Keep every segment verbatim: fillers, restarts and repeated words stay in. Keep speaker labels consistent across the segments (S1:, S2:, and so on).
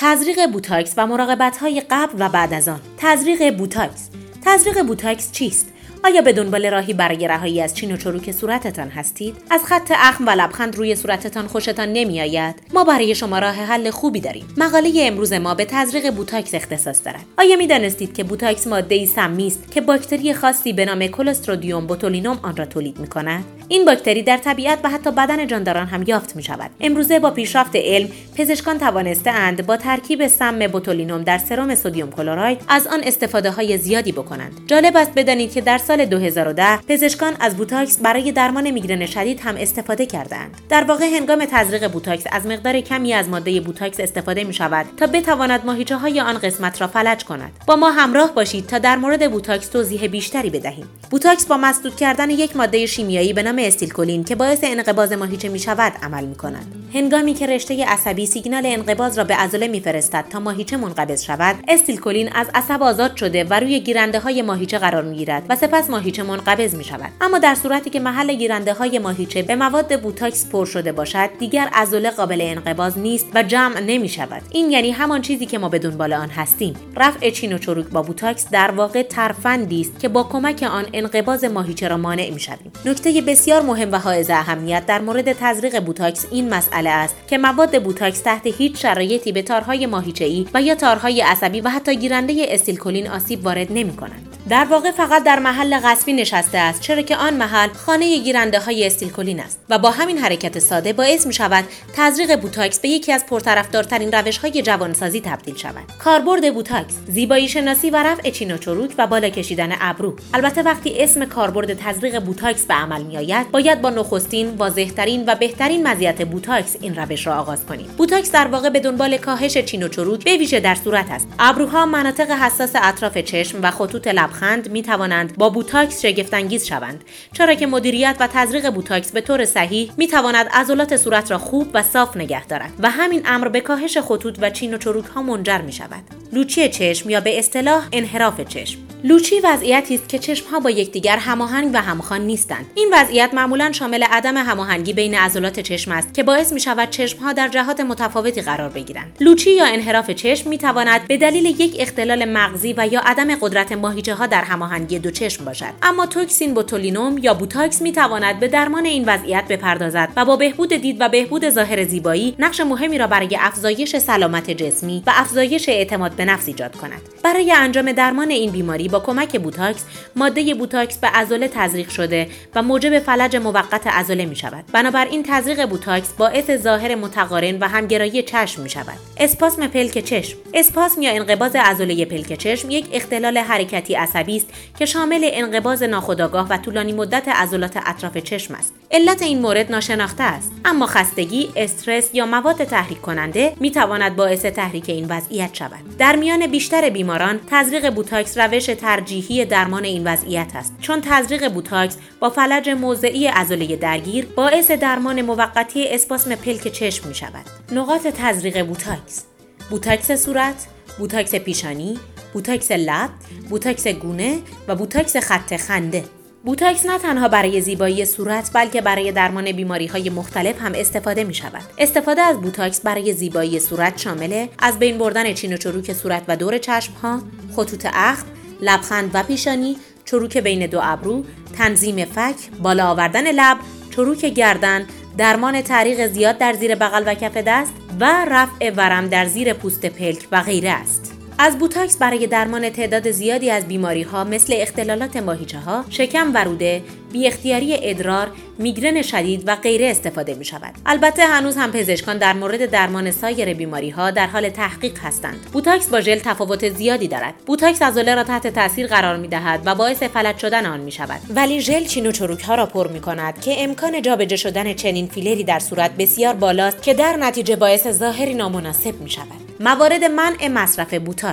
S1: تزریق بوتاکس و مراقبت‌های قبل و بعد از آن. تزریق بوتاکس. تزریق بوتاکس چیست؟ آیا به دنبال راهی برای رهایی از چین و چروک صورتتان هستید؟ از خط اخم و لبخند روی صورتتان خوشتان نمیآید؟ ما برای شما راه حل خوبی داریم. مقاله امروز ما به تزریق بوتاکس اختصاص دارد. آیا می‌دانستید که بوتاکس ماده‌ای سمی است که باکتری خاصی به نام کلسترودیوم بوتولینوم آن را تولید می‌کند؟ این باکتری در طبیعت و حتی بدن جانداران هم یافت می‌شود. امروزه با پیشرفت علم، پزشکان توانسته‌اند با ترکیب سم بوتولینوم در سرم سدیم کلراید از آن استفاده‌های زیادی بکنند. جالب است بدانید که در سال دو هزار و ده پزشکان از بوتاکس برای درمان میگرن شدید هم استفاده کردند. در واقع هنگام تزریق بوتاکس از مقدار کمی از ماده بوتاکس استفاده می شود تا بتواند ماهیچه‌های آن قسمت را فلج کند. با ما همراه باشید تا در مورد بوتاکس توضیح بیشتری بدهیم. بوتاکس با مسدود کردن یک ماده شیمیایی به نام استیلکولین که باعث انقباض ماهیچه می شود عمل می کند. هنگامی که رشته عصبی سیگنال انقباض را به عضله می‌فرستد تا ماهیچه منقبض شود، استیلکولین از عصب آزاد شده و روی گیرنده‌های ماهیچه قرار می‌گیرد و سپس ماهیچه منقبض می‌شود. اما در صورتی که محل گیرنده‌های ماهیچه به مواد بوتاکس پر شده باشد، دیگر عضله قابل انقباض نیست و جمع نمی‌شود. این یعنی همان چیزی که ما به دنبال آن هستیم. رفع چین و چروک با بوتاکس در واقع ترفندی است که با کمک آن انقباض ماهیچه را مانع می‌شویم. نکته بسیار مهم و حائز اهمیت در مورد تزریق بوتاکس این مسئله است که مواد بوتاکس تحت هیچ شرایطی به تارهای ماهیچه‌ای و یا تارهای عصبی و حتی گیرنده استیلکولین آسیب وارد نمی‌کنند. در واقع فقط در محل قصبی نشسته است، چرا که آن محل خانه گیرنده‌های استیلکولین است و با همین حرکت ساده باعث می‌شود تزریق بوتاکس به یکی از پرطرفدارترین روش‌های جوانسازی تبدیل شود. کاربرد بوتاکس: زیبایی شناسی و رفع چین و چروک و بالا کشیدن ابرو. البته وقتی اسم کاربرد تزریق بوتاکس به عمل می‌آید، باید با نخستین، واضح‌ترین و بهترین مزیت بوتاکس این روش را آغاز کنیم. بوتاکس در واقع به دنبال کاهش چین و چروک به ویژه در صورت است. ابروها، مناطق حساس اطراف چشم و خطوط لبخند می توانند با بوتاکس شگفت انگیز شوند، چرا که مدیریت و تزریق بوتاکس به طور صحیح می تواند عضلات صورت را خوب و صاف نگه دارد و همین امر به کاهش خطوط و چین و چروک ها منجر می شود. لوچی چشم یا به اصطلاح انحراف چشم. لوچی وضعیتی است که چشم‌ها با یکدیگر هماهنگ و همخوان نیستند. این وضعیت معمولاً شامل عدم هماهنگی بین عضلات چشم است که باعث می‌شود چشم‌ها در جهات متفاوتی قرار بگیرند. لوچی یا انحراف چشم می‌تواند به دلیل یک اختلال مغزی و یا عدم قدرت ماهیچه‌ها در هماهنگی دو چشم باشد. اما توکسین بوتولینوم یا بوتاکس می‌تواند به درمان این وضعیت بپردازد و با بهبود دید و بهبود ظاهر زیبایی نقش مهمی را برای افزایش سلامت جسمی و افزایش اعتماد به نفس ایجاد کند. برای انجام درمان این بیماری با کمک بوتاکس، ماده بوتاکس به عضله تزریق شده و موجب فلج موقت عضله می شود. بنابراین تزریق بوتاکس باعث ظاهر متقارن و همگرایی چشم می شود. اسپاسم پلک چشم. اسپاسم یا انقباض عضله پلک چشم یک اختلال حرکتی عصبی است که شامل انقباض ناخودآگاه و طولانی مدت عضلات اطراف چشم است. علت این مورد ناشناخته است، اما خستگی، استرس یا مواد تحریک کننده می تواند باعث تحریک این وضعیت شود. در میان بیشتر بیماران، تزریق بوتاکس روش ترجیحی درمان این وضعیت است، چون تزریق بوتاکس با فلج موضعی عضله درگیر باعث درمان موقتی اسپاسم پلک چشم می شود. نقاط تزریق بوتاکس: بوتاکس صورت، بوتاکس پیشانی، بوتاکس لب، بوتاکس گونه و بوتاکس خط خنده. بوتاکس نه تنها برای زیبایی صورت بلکه برای درمان بیماری‌های مختلف هم استفاده می‌شود. استفاده از بوتاکس برای زیبایی صورت شامل از بین بردن چین و چروک صورت و دور چشم‌ها، خطوط اخم، لبخند و پیشانی، چروک بین دو ابرو، تنظیم فک، بالا آوردن لب، چروک گردن، درمان تعریق زیاد در زیر بغل و کف دست و رفع ورم در زیر پوست پلک و غیره است. از بوتاکس برای درمان تعداد زیادی از بیماری‌ها مثل اختلالات ماهیچه‌ها، شکم و روده، بی اختیاری ادرار، میگرن شدید و غیره استفاده می شود. البته هنوز هم پزشکان در مورد درمان سایر بیماری‌ها در حال تحقیق هستند. بوتاکس با ژل تفاوت زیادی دارد. بوتاکس عضله را تحت تاثیر قرار می دهد و باعث فلج شدن آن می شود. ولی ژل چین و چروک‌ها را پر می کند که امکان جابجا شدن چنین فیلری در صورت بسیار بالاست که در نتیجه باعث ظاهری نامناسب می شود. موارد منع مصرف بوتاکس: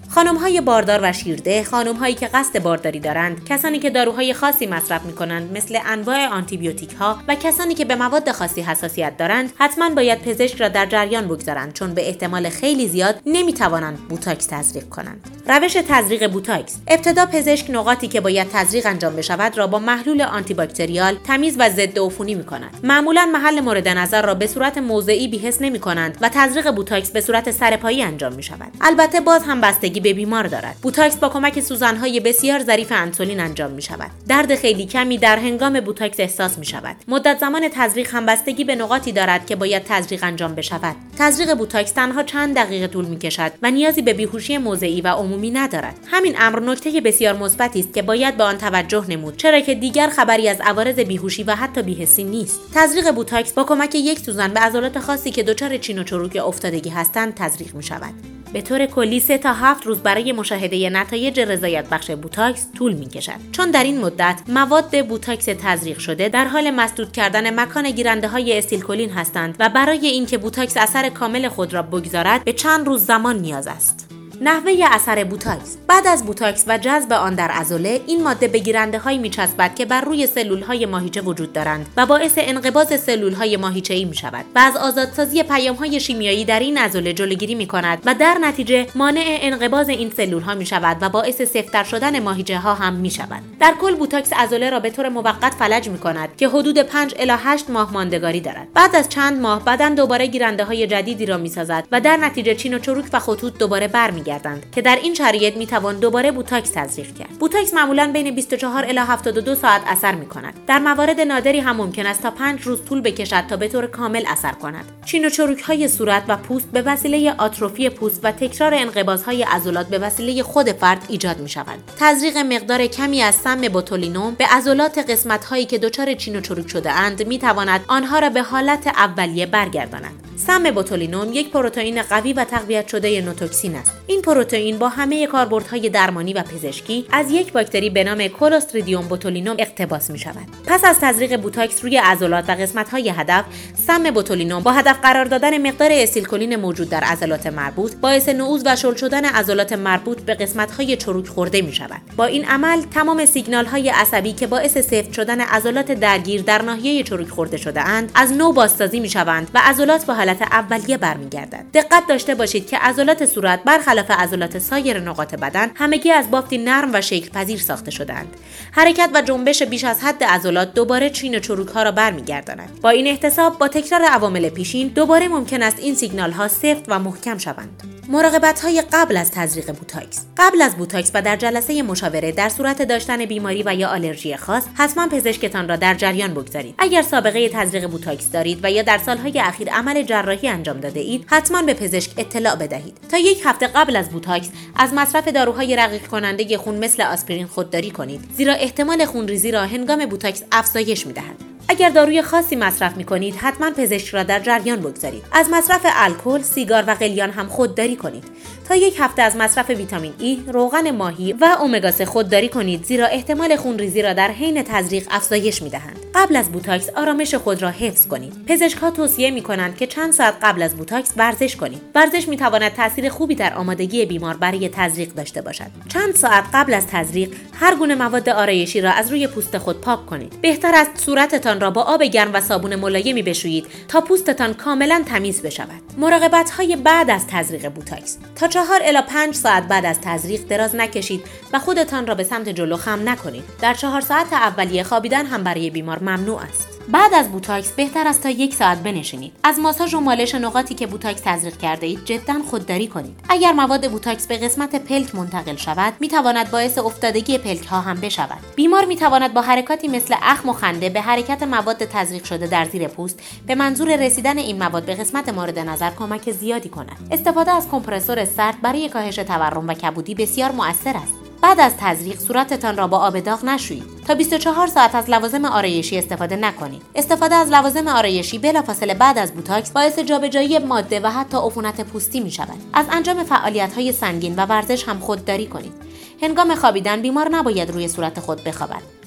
S1: خانم‌های باردار و شیرده، خانم‌هایی که قصد بارداری دارند، کسانی که داروهای خاصی مصرف می‌کنند مثل انواع آنتیبیوتیک‌ها و کسانی که به مواد خاصی حساسیت دارند، حتماً باید پزشک را در جریان بگذارند چون به احتمال خیلی زیاد نمی‌توانند بوتاکس تزریق کنند. روش تزریق بوتاکس: ابتدا پزشک نقاطی که باید تزریق انجام بشود را با محلول آنتی باکتریال تمیز و ضد عفونی می‌کند. معمولاً محل مورد نظر را به صورت موضعی بی‌حس نمی‌کنند و تزریق بوتاکس به صورت سرپایی انجام می‌شود. البته باز هم بستگی به بیمار دارد. بوتاکس با کمک سوزن‌های بسیار ظریف انسولین انجام می‌شود. درد خیلی کمی در هنگام بوتاکس احساس می‌شود. مدت زمان تزریق هم بستگی به نقاطی دارد که باید تزریق انجام بشود. تزریق بوتاکس تنها چند دقیقه طول می‌کشد و نیازی به بیهوشی موضعی و عمومی ندارد. همین امر نکته بسیار مثبتی است که باید به آن توجه نمود، چرا که دیگر خبری از عوارض بیهوشی و حتی بی‌حسی نیست. تزریق بوتاکس با کمک یک سوزن به عضلات خاصی که دچار چین و چروک افتادگی هستند تزریق می‌شود. به طور کلی سه تا هفت روز برای مشاهده نتایج رضایت بخش بوتاکس طول می‌کشد، چون در این مدت مواد بوتاکس تزریق شده در حال مسدود کردن مکان گیرنده‌های استیلکولین هستند و برای اینکه بوتاکس اثر کامل خود را بگذارد به چند روز زمان نیاز است. نحوه اثر بوتاکس: بعد از بوتاکس و جذب آن در عضله، این ماده به گیرنده‌هایی می‌چسبد که بر روی سلول‌های ماهیچه وجود دارند و باعث انقباض سلول‌های ماهیچه‌ای می‌شود و از آزادسازی پیام‌های شیمیایی در این عضله جلوگیری می‌کند و در نتیجه مانع انقباض این سلول‌ها می‌شود و باعث سفت‌تر شدن ماهیچه‌ها هم می‌شود. در کل بوتاکس عضله را به طور موقت فلج می‌کند که حدود پنج الی هشت ماه ماندگاری دارد. بعد از چند ماه بدن دوباره گیرنده‌های جدیدی را می‌سازد و در نتیجه چین و چروک و خطوط دوباره برمی‌گردند که در این شرایط میتوان دوباره بوتاکس تزریق کرد. بوتاکس معمولاً بین بیست و چهار الی هفتاد و دو ساعت اثر میکند. در موارد نادری هم ممکن است تا پنج روز طول بکشد تا به طور کامل اثر کند. چین و چروک‌های صورت و پوست به وسیله آتروفی پوست و تکرار انقباض‌های عضلات به وسیله خود فرد ایجاد می‌شود. تزریق مقدار کمی از سم بوتولینوم به عضلات قسمت‌هایی که دچار چین و چروک شده اند میتواند آنها را به حالت اولیه برگرداند. سم بوتولینوم یک پروتئین قوی و تقویت شده نوتوکسین است. این پروتئین با همه کاربردهای درمانی و پزشکی از یک باکتری به نام کلوستریدیوم بوتولینوم اقتباس می شود. پس از تزریق بوتاکس روی عضلات و قسمت‌های هدف، سم بوتولینوم با هدف قرار دادن مقدار استیلکولین موجود در عضلات مربوط باعث نعوذ و شل شدن عضلات مربوط به قسمت‌های چروک خورده می شود. با این عمل تمام سیگنال‌های عصبی که باعث سفت شدن عضلات درگیر در ناحیه چروک خورده شده اند از نو بازسازی می شوند و عضلات به حالت اولیه برمیگردند. دقت داشته باشید که عضلات صورت برخلاف عضلات سایر نقاط بدن همگی از بافتی نرم و شکل پذیر ساخته شده‌اند. حرکت و جنبش بیش از حد عضلات دوباره چین و چروک‌ها را برمیگرداند. با این احتساب با تکرار عوامل پیشین دوباره ممکن است این سیگنال‌ها سفت و محکم شوند. مراقبت‌های قبل از تزریق بوتاکس: قبل از بوتاکس و در جلسه مشاوره در صورت داشتن بیماری و یا آلرژی خاص حتما پزشکتان را در جریان بگذارید. اگر سابقه تزریق بوتاکس دارید و یا در سال‌های اخیر عمل جراحی انجام داده اید حتما به پزشک اطلاع بدهید. تا یک هفته قبل از بوتاکس از مصرف داروهای رقیق کننده خون مثل آسپرین خودداری کنید، زیرا احتمال خونریزی را هنگام بوتاکس افزایش می‌دهد. اگر داروی خاصی مصرف می‌کنید حتما پزشک را در جریان بگذارید. از مصرف الکل، سیگار و قلیان هم خودداری کنید. تا یک هفته از مصرف ویتامین ای، روغن ماهی و امگا سه خودداری کنید، زیرا احتمال خونریزی را در حین تزریق افزایش می‌دهند. قبل از بوتاکس آرامش خود را حفظ کنید. پزشک‌ها توصیه می‌کنند که چند ساعت قبل از بوتاکس ورزش کنید. ورزش می‌تواند تاثیر خوبی در آمادگی بیمار برای تزریق داشته باشد. چند ساعت قبل از تزریق هر گونه مواد آرایشی را از روی پوست خود پاک کنید. بهتر است صورتتان را با آب گرم و صابون ملایمی بشویید تا پوستتان کاملا تمیز بشود. مراقبت‌های بعد از تزریق بوتاکس: تا چهار الی پنج ساعت بعد از تزریق دراز نکشید و خودتان را به سمت جلو خم نکنید. در چهار ساعت اولیه خوابیدن هم برای بیمار ممنوع است. بعد از بوتاکس بهتر است تا یک ساعت بنشینید. از ماساژ و مالش نقاطی که بوتاکس تزریق کرده اید جدا خودداری کنید. اگر مواد بوتاکس به قسمت پلک منتقل شود، میتواند باعث افتادگی پلک ها هم بشود. بیمار میتواند با حرکاتی مثل اخم و خنده به حرکت مواد تزریق شده در زیر پوست به منظور رسیدن این مواد به قسمت مورد نظر کمک زیادی کند. استفاده از کمپرسور سرد برای کاهش تورم و کبودی بسیار مؤثر است. بعد از تزریق صورتتان را با آب داغ نشویید. تا بیست و چهار ساعت از لوازم آرایشی استفاده نکنید. استفاده از لوازم آرایشی بلافاصله بعد از بوتاکس باعث جابجایی ماده و حتی عفونت پوستی می شود. از انجام فعالیت‌های سنگین و ورزش هم خودداری کنید. هنگام خوابیدن بیمار نباید روی صورت خود بخوابد.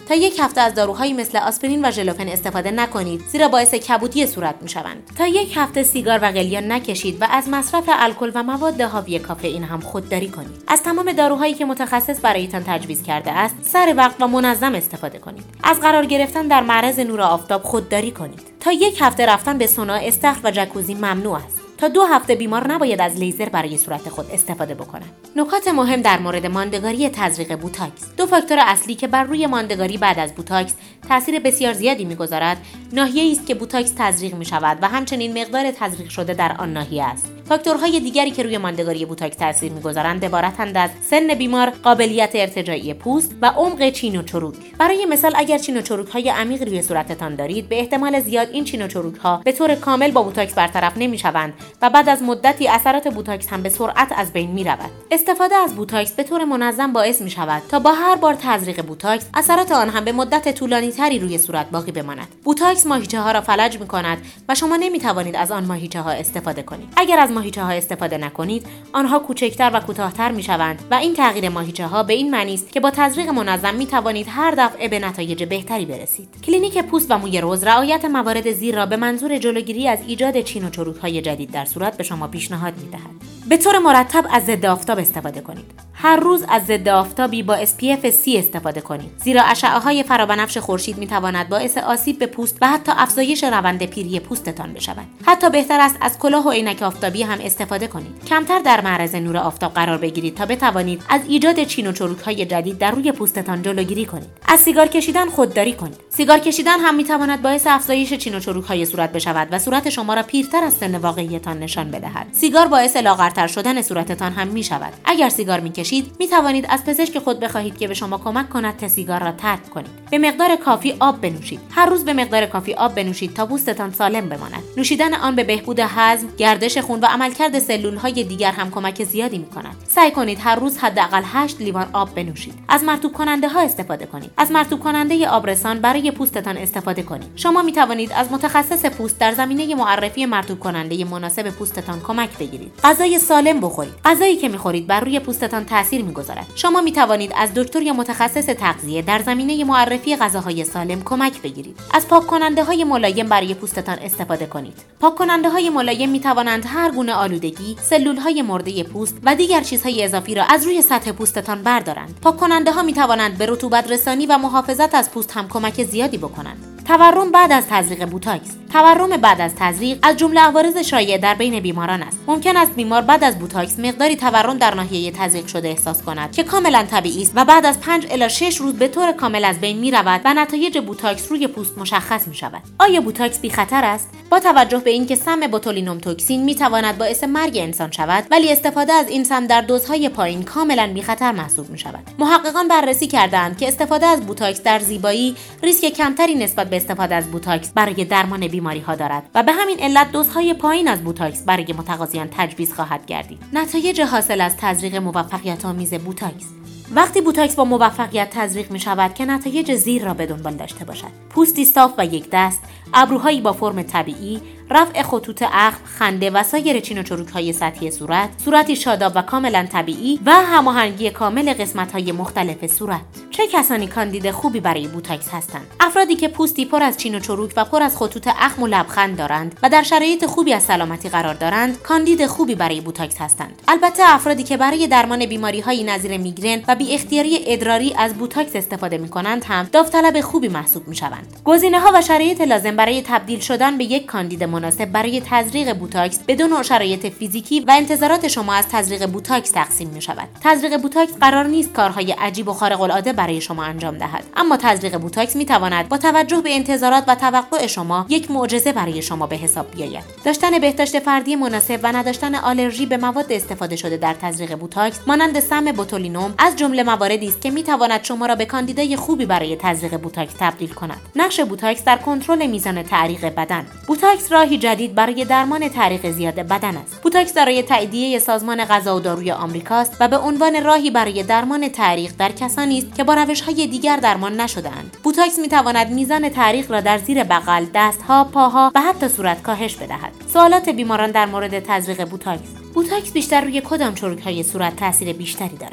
S1: تا یک هفته از داروهایی مثل آسپرین و ژلوفن استفاده نکنید، زیرا باعث کبودی صورت میشوند. تا یک هفته سیگار و قلیان نکشید و از مصرف الکل و مواد حاوی کافئین هم خودداری کنید. از تمام داروهایی که متخصص برایتان تجویز کرده است، سر وقت و منظم استفاده کنید. از قرار گرفتن در معرض نور آفتاب خودداری کنید. تا یک هفته رفتن به سونا، استخر و جکوزی ممنوع است. تا دو هفته بیمار نباید از لیزر برای صورت خود استفاده بکنند. نکات مهم در مورد ماندگاری تزریق بوتاکس. دو فاکتور اصلی که بر روی ماندگاری بعد از بوتاکس تاثیر بسیار زیادی می‌گذارد، ناحیه‌ای است که بوتاکس تزریق می‌شود و همچنین مقدار تزریق شده در آن ناحیه است. فاکتورهای دیگری که روی ماندگاری بوتاکس تاثیر می‌گذارند عبارتند از سن بیمار، قابلیت ارتجاعی پوست و عمق چین و چروک. برای مثال اگر چین و چروک‌های عمیق روی صورتتان دارید، به احتمال زیاد این چین و چروک‌ها به طور کامل با بوتاکس برطرف نمی‌شوند و بعد از مدتی اثرات بوتاکس هم به سرعت از بین می‌رود. استفاده از بوتاکس به طور منظم باعث می‌شود تا با هر بار تزریق بوتاکس اثرات آن هم به مدت طولانی‌تری روی صورت باقی بماند. بوتاکس ماهیچه‌ها را فلج می‌کند و شما نمی‌توانید از آن ماهیچه‌ها استفاده کنید. اگر از ماهیچه‌ها استفاده نکنید، آنها کوچکتر و کوتاه‌تر می‌شوند و این تغییر ماهیچه‌ها به این معنی است که با تزریق منظم می‌توانید هر دفعه به نتایج بهتری برسید. کلینیک پوست و موی رز رعایت موارد زیر را به منظور جلوگیری از ایجاد چین و چروک‌های جدید در صورت به شما پیشنهاد می‌دهد. به طور مرتب از ضد آفتاب استفاده کنید. هر روز از ضد آفتابی با اس پی اف سی استفاده کنید، زیرا اشعه‌های فرابنفش خورشید می‌تواند باعث آسیب به پوست و حتی افزایش روند پیری پوستتان بشود. حتی بهتر است از کلاه و عینک آفتابی هم استفاده کنید. کمتر در معرض نور آفتاب قرار بگیرید تا بتوانید از ایجاد چین و چروک‌های جدید در روی پوستتان جلوگیری کنید. از سیگار کشیدن خودداری کنید. سیگار کشیدن هم می‌تواند باعث افزایش چین و چروک‌های صورت بشود و صورت شما را پیرتر از سن واقعیتان نشان بدهد. سیگار باعث لاغرتر شدن صورتتان هم می‌شود. اگر سیگار می‌کشید، می‌توانید از پزشک خود بخواهید که به شما کمک کند تا سیگار را ترک کنید. به مقدار کافی آب بنوشید. هر روز به مقدار کافی آب بنوشید تا پوستتان سالم بماند. نوشیدن آن به بهبود هضم، گردش خون و عملکرد سلول‌های دیگر هم کمک زیادی می‌کند. سعی کنید هر روز حداقل هشت لیوان آب بنوشید. از مرطوب کننده‌ها استفاده کنید. از مرطوب کننده آبرسان برای پوستتان استفاده کنید. شما می‌توانید از متخصص پوست در زمینه معرفی مرطوب کننده مناسب پوستتان کمک بگیرید. غذای سالم بخورید. غذایی که می‌خورید بر روی پوستتان تاثیر می‌گذارد. شما می‌توانید از دکتر یا متخصص تغذیه در زمینه معرفی غذاهای سالم کمک بگیرید. از پاک کننده‌های ملایم برای پوستتان استفاده کنید. پاک کننده‌های ملایم می‌توانند هر گونه آلودگی، سلول‌های مرده پوست و دیگر چیزهای اضافی را از روی سطح پوستتان بردارند. پاک کننده‌ها می‌توانند به رطوبت رسانی و محافظت از پوست هم کمک زیادی بکنند. تورم بعد از تزریق بوتاکس. تورم بعد از تزریق از جمله عوارض شایع در بین بیماران است. ممکن است بیمار بعد از بوتاکس مقداری تورم در ناحیه تزریق شده احساس کند که کاملا طبیعی است و بعد از پنج الی شش روز به طور کامل از بین می رود و نتایج بوتاکس روی پوست مشخص می شود. آیا بوتاکس بی خطر است؟ با توجه به اینکه سم بوتولینوم توکسین می تواند باعث مرگ انسان شود، ولی استفاده از این سم در دوزهای پایین کاملا بی خطر محسوب می شود. محققان بررسی کردند که استفاده از بوتاکس در زیبایی ریسک کمتری نسبت به استفاده از بوتاکس برای درمان بیماری ها دارد و به همین علت دوزهای پایین از بوتاکس برای متقاضیان تجویز خواهد گردید. نتایج حاصل از تزریق موفقیت آمیز بوتاکس. وقتی بوتاکس با موفقیت تزریق می شود که نتایج زیر را به دنبال داشته باشد: پوستی صاف و یک دست، ابروهایی با فرم طبیعی، رفع خطوط اخم، خنده و سایر چین و چروک‌های سطحی صورت، صورتی شاداب و کاملا طبیعی و هماهنگی کامل قسمت‌های مختلف صورت. چه کسانی کاندید خوبی برای بوتاکس هستند؟ افرادی که پوستی پر از چین و چروک و پر از خطوط اخم و لبخند دارند و در شرایط خوبی از سلامتی قرار دارند، کاندید خوبی برای بوتاکس هستند. البته افرادی که برای درمان بیماری‌های نظیر میگرن و بی اختیاری ادراری از بوتاکس استفاده می‌کنند هم داوطلب خوبی محسوب می‌شوند. گزینه‌ها و شرایط لازم برای تبدیل شدن به یک کاندید مناسب برای تزریق بوتاکس به دو نوع شرایط فیزیکی و انتظارات شما از تزریق بوتاکس تقسیم می‌شود. تزریق بوتاکس قرار نیست کارهای عجیب و خارق العاده برای شما انجام دهد، اما تزریق بوتاکس می‌تواند با توجه به انتظارات و توقع شما یک معجزه برای شما به حساب بیاید. داشتن بهداشت فردی مناسب و نداشتن آلرژی به مواد استفاده شده در تزریق بوتاکس مانند سم بوتولینوم از جمله مواردی است که می‌تواند شما را به کاندیدای خوبی برای تزریق بوتاکس تبدیل کند. نقش بوتاکس در کنترل میزان تعریق بدن. بوتاکس راهی جدید برای درمان تعریق زیاد بدن است. بوتاکس دارای تاییدیه سازمان غذا و داروی آمریکاست و به عنوان راهی برای درمان تعریق در کسانی است که با روش‌های دیگر درمان نشده‌اند. بوتاکس می‌تواند میزان تعریق را در زیر بغل، دست‌ها، پاها و حتی صورت کاهش بدهد. سوالات بیماران در مورد تزریق بوتاکس. بوتاکس بیشتر روی کدام چروک‌های صورت تاثیر بیشتری دارد؟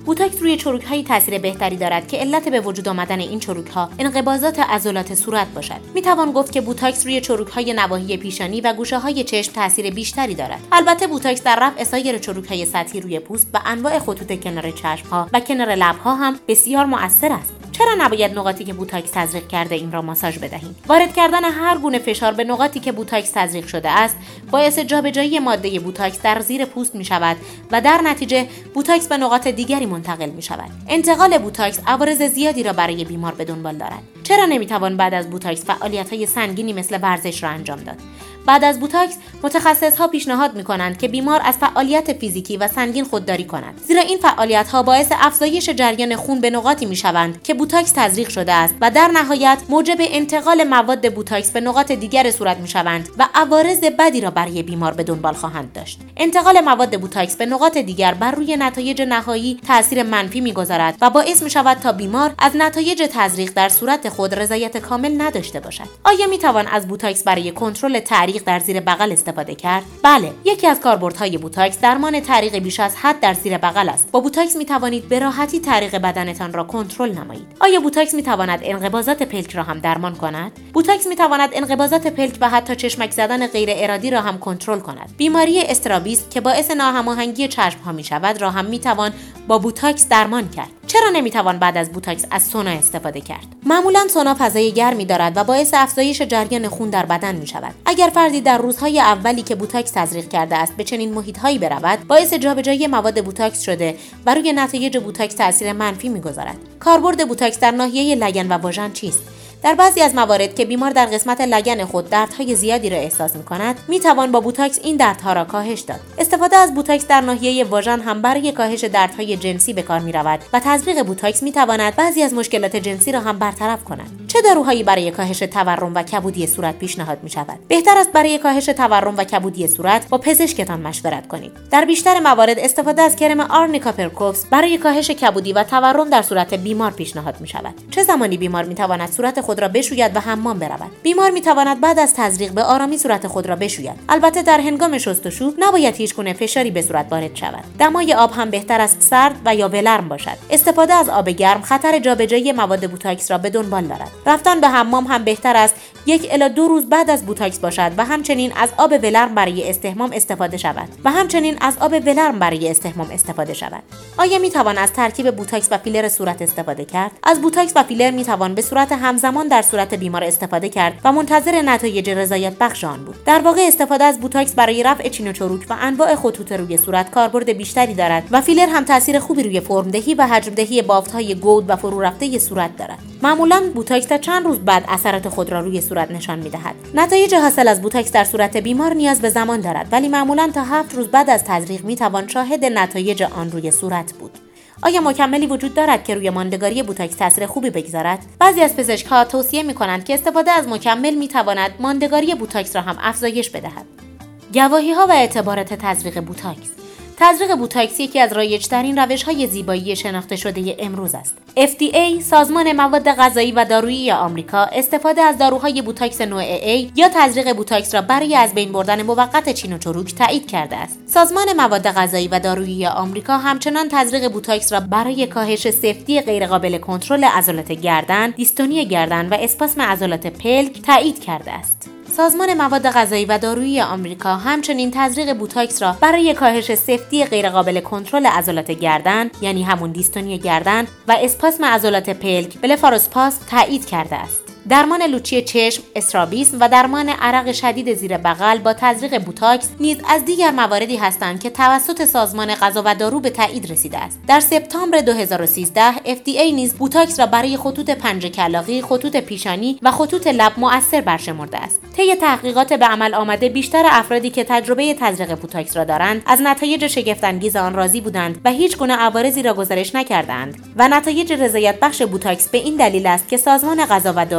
S1: بوتاکس روی چروک‌های تاثیر بهتری دارد که علت به وجود آمدن این چروک‌ها انقباضات عضلات صورت باشد. میتوان گفت که بوتاکس روی چروک‌های نواحی پیشانی و گوشه‌های چشم تاثیر بیشتری دارد. البته بوتاکس در رفع سایر چروک‌های سطحی روی پوست و انواع خطوط کنار چشم‌ها و کنار لب‌ها هم بسیار مؤثر است. چرا نباید نقاطی که بوتاکس تزریق کرده این را ماساژ بدهیم؟ وارد کردن هر گونه فشار به نقاطی که بوتاکس تزریق شده است باعث جابجایی ماده بوتاکس در زیر پوست می شود و در نتیجه بوتاکس به نقاط دیگری منتقل می شود. انتقال بوتاکس عوارض زیادی را برای بیمار به دنبال دارد. چرا نمیتوان بعد از بوتاکس فعالیت‌های سنگینی مثل ورزش را انجام داد؟ بعد از بوتاکس متخصص‌ها پیشنهاد می‌کنند که بیمار از فعالیت فیزیکی و سنگین خودداری کند، زیرا این فعالیت‌ها باعث افزایش جریان خون به نقاطی می‌شوند که بوتاکس تزریق شده است و در نهایت موجب انتقال مواد بوتاکس به نقاط دیگر صورت می‌شوند و عوارض بدی را برای بیمار به دنبال خواهند داشت. انتقال مواد بوتاکس به نقاط دیگر بر روی نتایج نهایی تأثیر منفی می‌گذارد و باعث می‌شود تا بیمار از نتایج تزریق در صورت خود رضایت کامل نداشته باشد. آیا می‌توان از بوتاکس برای کنترل تعریق در زیر بغل استفاده کرد؟ بله، یکی از کاربردهای بوتاکس درمان تعریق بیش از حد در زیر بغل است. با بوتاکس می توانید به راحتی تعریق بدنتان را کنترل نمایید. آیا بوتاکس می تواند انقباضات پلک را هم درمان کند؟ بوتاکس می تواند انقباضات پلک و حتی چشمک زدن غیر ارادی را هم کنترل کند. بیماری استرابیسم که باعث ناهماهنگی چشم ها می شود را هم می توان با بوتاکس درمان کرد. چرا نمیتوان بعد از بوتاکس از سونا استفاده کرد؟ معمولاً سونا فضای گرمی دارد و باعث افزایش جریان خون در بدن می شود. اگر فردی در روزهای اولی که بوتاکس تزریق کرده است به چنین محیط‌هایی برود، باعث جابجایی مواد بوتاکس شده و روی نتایج بوتاکس تاثیر منفی می‌گذارد. کاربرد بوتاکس در ناحیه لگن و واژن چیست؟ در بعضی از موارد که بیمار در قسمت لگن خود دردهای زیادی را احساس می‌کند، می‌توان با بوتاکس این دردها را کاهش داد. استفاده از بوتاکس در ناحیه واژن هم برای کاهش دردهای جنسی به کار می‌رود و تزریق بوتاکس می‌تواند بعضی از مشکلات جنسی را هم برطرف کند. چه داروهایی برای کاهش تورم و کبودی صورت پیشنهاد می‌شود؟ بهتر است برای کاهش تورم و کبودی صورت با پزشکتان مشورت کنید. در بیشتر موارد استفاده از کرم آرنیکا پرکوپس برای کاهش کبودی و تورم در صورت بیمار پیشنهاد می‌شود. چه زمانی بیمار می‌تواند صورت خود را بشوید و حمام برود؟ بیمار می‌تواند بعد از تزریق به آرامی صورت خود را بشوید. البته در هنگام شستشو نباید هیچ گونه فشاری به صورت وارد شود. دمای آب هم بهتر است سرد و یا ولرم باشد. استفاده از آب گرم خطر جابجایی مواد بوتاکس را به دنبال دارد. رفتن به حمام هم بهتر است یک الی دو روز بعد از بوتاکس باشد و همچنین از آب ولرم برای استحمام استفاده شود و همچنین از آب ولرم برای استحمام استفاده شود. آیا می‌توان از ترکیب بوتاکس و فیلر صورت استفاده کرد؟ از بوتاکس و فیلر می‌توان به صورت همزمان در صورت بیمار استفاده کرد و منتظر نتایج رضایت بخش آن بود. در واقع استفاده از بوتاکس برای رفع چین و چروک و انواع خطوط روی صورت کاربرد بیشتری دارد و فیلر هم تاثیر خوبی روی فرمدهی و حجمدهی بافت‌های گود و فرو رفته صورت دارد. معمولاً بوتاکس تا چند روز بعد اثرات خود را روی صورت نشان می‌دهد. نتایج حاصل از بوتاکس در صورت بیمار نیاز به زمان دارد، ولی معمولاً تا هفت روز بعد از تزریق می‌توان شاهد نتایج آن روی صورت بود. آیا مکملی وجود دارد که روی ماندگاری بوتاکس تاثیر خوبی بگذارد؟ بعضی از پزشک‌ها توصیه می‌کنند که استفاده از مکمل می‌تواند ماندگاری بوتاکس را هم افزایش بدهد. گواهی‌ها و اعتبارات تزریق بوتاکس. تزریق بوتاکس یکی از رایج‌ترین روش‌های زیبایی شناخته شده امروز است. اف دی ای سازمان مواد غذایی و دارویی آمریکا استفاده از داروهای بوتاکس نوع A یا تزریق بوتاکس را برای از بین بردن موقت چین و چروک تایید کرده است. سازمان مواد غذایی و دارویی آمریکا همچنان تزریق بوتاکس را برای کاهش سفتی غیرقابل کنترل عضلات گردن، دیستونی گردن و اسپاسم عضلات پلک تایید کرده است. سازمان مواد غذایی و دارویی آمریکا همچنین تزریق بوتاکس را برای کاهش سفتی غیرقابل کنترل عضلات گردن، یعنی همون دیستونی گردن و اسپاسم عضلات پلک بلفاروسپاسم تایید کرده است. درمان لوچی چشم، استرابیسم و درمان عرق شدید زیر بغل با تزریق بوتاکس نیز از دیگر مواردی هستند که توسط سازمان غذا و دارو به تایید رسیده است. در سپتامبر دو هزار و سیزده اف دی ای نیز بوتاکس را برای خطوط پنجه کلاغی، خطوط پیشانی و خطوط لب مؤثر برشمرده است. طی تحقیقات به عمل آمده بیشتر افرادی که تجربه تزریق بوتاکس را دارند از نتایج شگفت‌انگیز آن راضی بودند و هیچ گونه عوارضی را گزارش نکردند و نتایج رضایت بخش بوتاکس به این دلیل است که سازمان غذا و دارو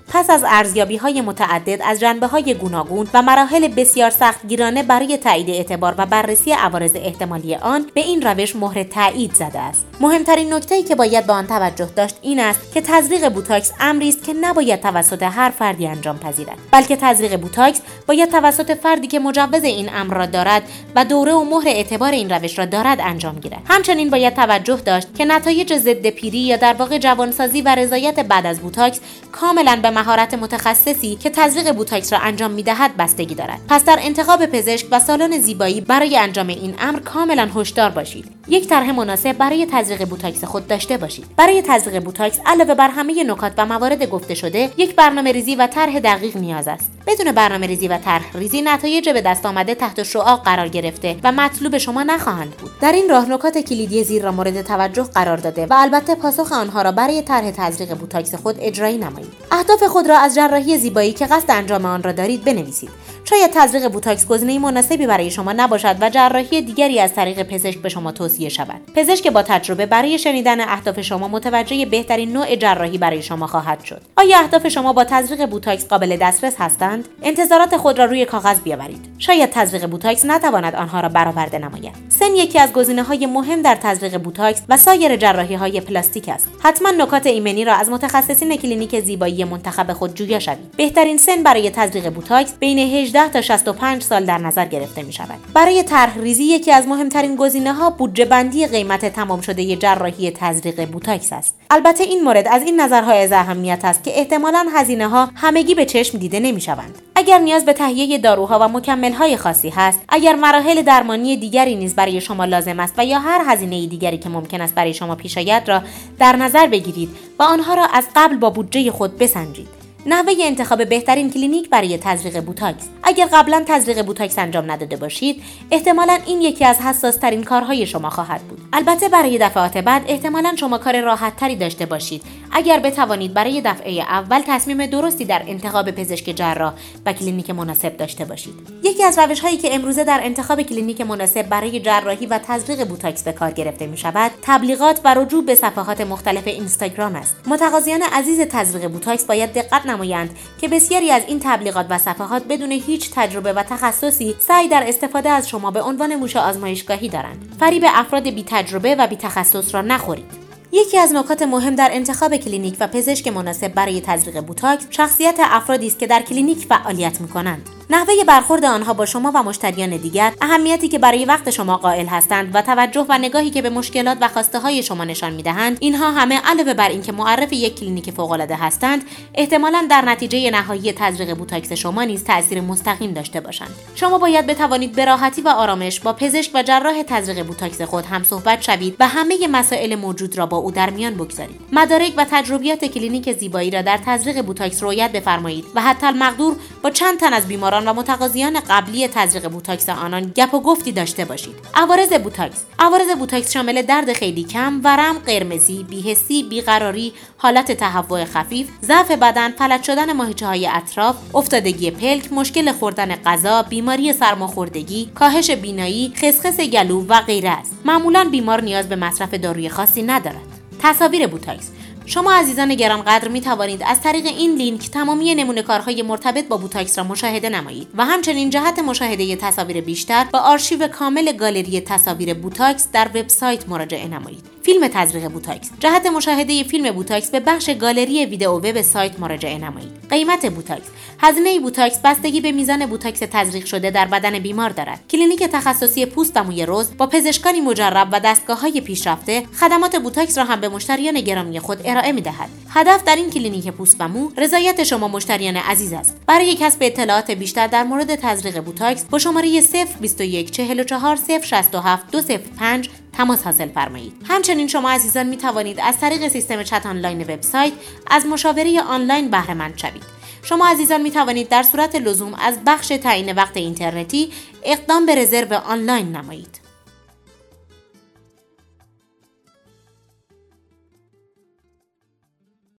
S1: پس از ارزیابی‌های متعدد از جنبه‌های گوناگون و مراحل بسیار سختگیرانه برای تایید اعتبار و بررسی عوارض احتمالی آن، به این روش مهر تایید زده است. مهمترین نکته‌ای که باید به آن توجه داشت این است که تزریق بوتاکس امری است که نباید توسط هر فردی انجام پذیرد، بلکه تزریق بوتاکس باید توسط فردی که مجوز این امر را دارد و دوره و مهر اعتبار این روش را دارد انجام گیرد. همچنین باید توجه داشت که نتایج ضد پیری یا در واقع جوانسازی و رضایت بعد از بوتاکس کاملا به مهارت متخصصی که تزریق بوتاکس را انجام می‌دهد بستگی دارد. پس در انتخاب پزشک و سالن زیبایی برای انجام این امر کاملا هشدار باشید. یک طرح مناسب برای تزریق بوتاکس خود داشته باشید. برای تزریق بوتاکس علاوه بر همه نکات و موارد گفته شده، یک برنامه‌ریزی و طرح دقیق نیاز است. بدون برنامه‌ریزی و طرح ریزی نتایج به دست آمده تحت شعاع قرار گرفته و مطلوب شما نخواهند بود. در این راه نکات کلیدی زیر را مورد توجه قرار داده و البته پاسخ آنها را برای طرح تزریق بوتاکس خود اجرایی نمایید. اهداف خود را از جراحی زیبایی که قصد انجام آن را دارید بنویسید. شاید تزریق بوتاکس گزینه مناسبی برای شما نباشد و جراحی دیگری از طریق پزشک به شما توصیه شود. پزشک با تجربه برای شنیدن اهداف شما متوجه بهترین نوع جراحی برای شما خواهد شد. آیا اهداف شما با تزریق بوتاکس قابل دسترس هستند؟ انتظارات خود را روی کاغذ بیاورید. شاید تزریق بوتاکس نتواند آنها را برآورده نماید. سن یکی از گزینه‌های مهم در تزریق بوتاکس و سایر جراحی‌های پلاستیک است. حتما نکات ایمنی را از متخصصین کلینیک زیبایی منتخب خود جویا شوید. بهترین سن برای تزریق بوتاکس بین هجده تا شصت و پنج سال در نظر گرفته می شود. برای طرح ریزی یکی از مهمترین گزینه‌ها بودجه بندی قیمت تمام شده جراحی تزریق بوتاکس است. البته این مورد از این نظرها از اهمیت است که احتمالاً هزینه‌ها همگی به چشم دیده نمی‌شوند. اگر نیاز به تهیه داروها و مکمل‌های خاصی هست، اگر مراحل درمانی دیگری نیز برای شما لازم است و یا هر هزینه دیگری که ممکن است برای شما پیش آید را در نظر بگیرید و آنها را از قبل با بودجه خود بسنجید. نحوه انتخاب بهترین کلینیک برای تزریق بوتاکس. اگر قبلا تزریق بوتاکس انجام نداده باشید، احتمالاً این یکی از حساس ترین کارهای شما خواهد بود. البته برای دفعات بعد احتمالاً شما کار راحت تری داشته باشید اگر بتوانید برای دفعه اول تصمیم درستی در انتخاب پزشک جراح و کلینیک مناسب داشته باشید. یکی از روش‌هایی که امروزه در انتخاب کلینیک مناسب برای جراحی و تزریق بوتاکس به کار گرفته می‌شود، تبلیغات و رجوع به صفحات مختلف اینستاگرام است. متقاضیان عزیز تزریق بوتاکس باید دقت نمایند که بسیاری از این تبلیغات و صفحات بدون هیچ تجربه و تخصصی سعی در استفاده از شما به عنوان موش آزمایشگاهی دارند. فریب افراد بی تجربه و بی تخصص را نخورید. یکی از نکات مهم در انتخاب کلینیک و پزشک مناسب برای تزریق بوتاکس شخصیت افرادی است که در کلینیک فعالیت می‌کنند. نحوه برخورد آنها با شما و مشتریان دیگر، اهمیتی که برای وقت شما قائل هستند و توجه و نگاهی که به مشکلات و خواسته‌های شما نشان می‌دهند، اینها همه علاوه بر اینکه معرف یک کلینیک فوق‌العاده هستند، احتمالاً در نتیجه نهایی تزریق بوتاکس شما نیز تأثیر مستقیم داشته باشند. شما باید بتوانید به راحتی و آرامش با پزشک و جراح تزریق بوتاکس خود هم صحبت شوید و همه مسائل موجود را با او در میان بگذارید. مدارک و تجربیات کلینیک زیبایی را در تزریق بوتاکس رعایت بفرمایید و حتی المقدور با چند تن از بیماران و متقاضیان قبلی تزریق بوتاکس آنان گپ و گفتی داشته باشید. عوارض بوتاکس. عوارض بوتاکس شامل درد خیلی کم، ورم، قرمزی، بی‌حسی، بیقراری، حالت تهوع خفیف، ضعف بدن، فلج شدن ماهیچه‌های اطراف، افتادگی پلک، مشکل خوردن غذا، بیماری سرماخوردگی، کاهش بینایی، خسخس گلو و غیره است. معمولاً بیمار نیاز به مصرف داروی خاصی ندارد. تصاویر بوتاکس. شما عزیزان گرانقدر می توانید از طریق این لینک تمامی نمونه کارهای مرتبط با بوتاکس را مشاهده نمایید و همچنین جهت مشاهده تصاویر بیشتر با آرشیو کامل گالری تصاویر بوتاکس در وبسایت مراجعه نمایید. فیلم تزریق بوتاکس. جهت مشاهده فیلم بوتاکس به بخش گالری ویدئو وبسایت مراجعه نمایید. قیمت بوتاکس. هزینه بوتاکس بستگی به میزان بوتاکس تزریق شده در بدن بیمار دارد. کلینیک تخصصی پوست و موی رز با پزشکانی مجرب و دستگاه‌های پیشرفته خدمات بوتاکس را هم به مشتریان گرامی خود ارائه می‌دهد. هدف در این کلینیک پوست و مو رضایت شما مشتریان عزیز است. برای کسب اطلاعات بیشتر در مورد تزریق بوتاکس با شماره صفر بیست و یک چهل و چهار صفر شصت و هفت دو صفر پنج تماس حاصل فرمایید. همچنین شما عزیزان می توانید از طریق سیستم چت آنلاین وبسایت از مشاوره آنلاین بهره مند شوید. شما عزیزان می توانید در صورت لزوم از بخش تعیین وقت اینترنتی اقدام به رزرو آنلاین نمایید.